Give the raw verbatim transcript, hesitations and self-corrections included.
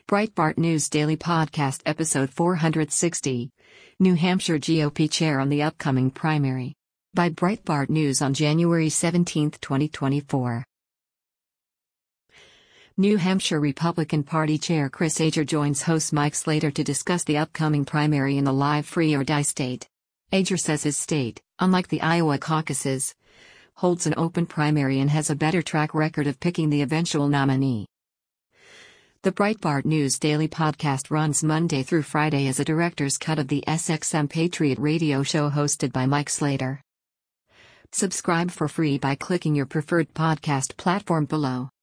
Breitbart News Daily Podcast Episode four sixty. New Hampshire G O P Chair on the Upcoming Primary. By Breitbart News on January seventeenth, twenty twenty-four. New Hampshire Republican Party Chair Chris Ager joins host Mike Slater to discuss the upcoming primary in the live free-or-die state. Ager says his state, unlike the Iowa caucuses, holds an open primary and has a better track record of picking the eventual nominee. The Breitbart News Daily Podcast runs Monday through Friday as a director's cut of the S X M Patriot radio show hosted by Mike Slater. Subscribe for free by clicking your preferred podcast platform below.